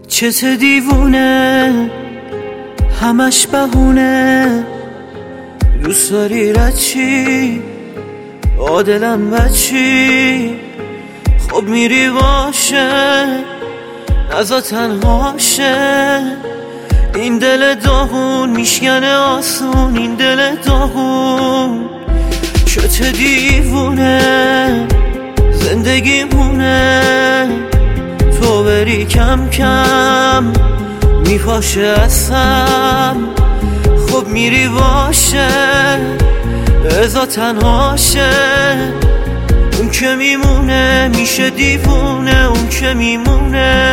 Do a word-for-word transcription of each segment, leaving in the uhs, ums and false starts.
چته دیوونه همش بهونه، دوست داری رد چی عادلم بچی، خب میری باشه نزا تنهاشه، این دل داغون میشکنه آسون، این دل داغون چته دیوونه زندگی مونه، تو بری کم کم میپاشه اصلا، خب میری باشه ازا تنهاشه، اون که میمونه میشه دیوونه، اون که میمونه.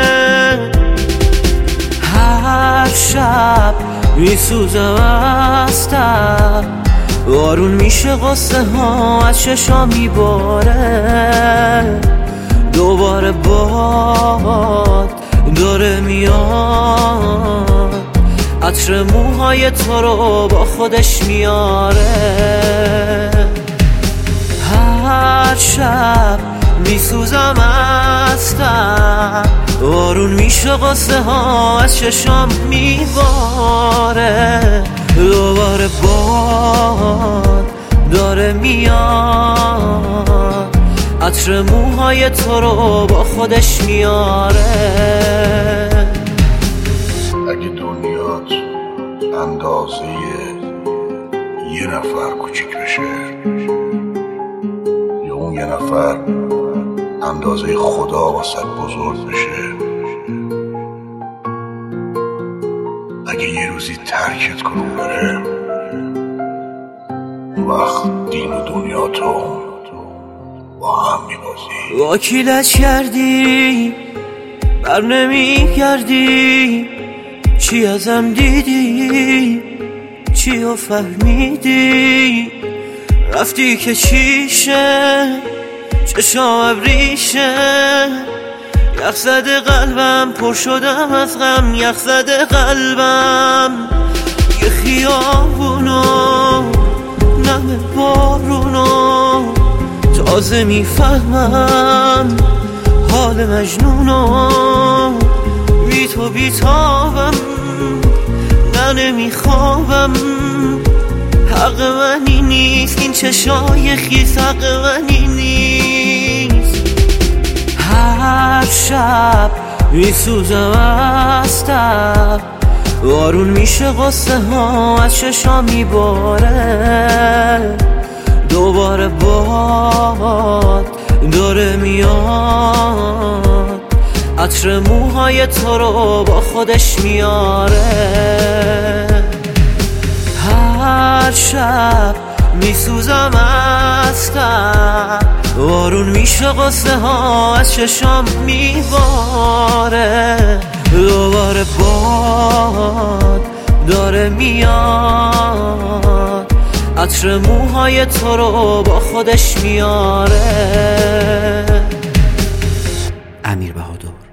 هر شب میسوزم از تب، بارون میشه قصه ها از چشام میباره، دوباره باد داره میاد، عطر موهای تو رو با خودش میاره. هر شب میسوزم از تب، بارون میشه قصه ها از چشام میباره، دوباره باد داره میاد، عطر موهای تو رو با خودش میاره. اگه دنیات اندازه یه نفر کوچیک بشه، یا اون یه نفر اندازه خدا واسه بزرگ بشه، اگه یه روزی ترکت کنون بره، اون وقت دین و دنیا تو با هم میبازی. وکیلت کردی بر نمی گردی، چی ازم دیدی چی رو فهمیدی، رفتی که چیشه چشام ابریشه، یخ زده قلبم پر شدم از غم، یخ زده قلبم یه خیابونو نم بارونو، تازه میفهمم حال مجنونو، بی تو بیتابم نه نمیخوابم، حق منی نیست این چشای خیس، حق منی نیست. هر شب میسوزم از تب، بارون میشه قصه ها از چشام میباره، دوباره باد داره میاد، عطر موهای تو رو با خودش میاره. هر شب میسوزم از تب، بارون میشه قصه ها از چشام میباره، دوباره باد داره میاد، عطر موهای تو رو با خودش میاره. امیر بهادر.